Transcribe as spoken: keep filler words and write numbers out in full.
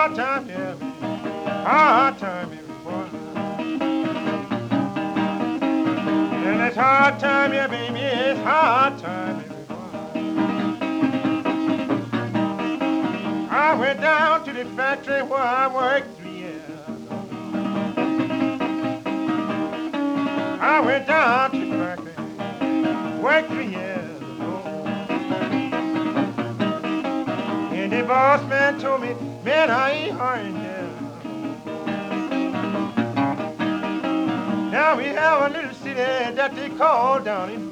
hard time, yeah, baby. Hard time, baby, boy. And it's hard time, yeah, baby. It's hard time, baby, boy. I went down to the factory where I worked three years. I went down to the factory, worked three years. And the boss man told me, man, I ain't hiring here. Now we have a little city that they call down in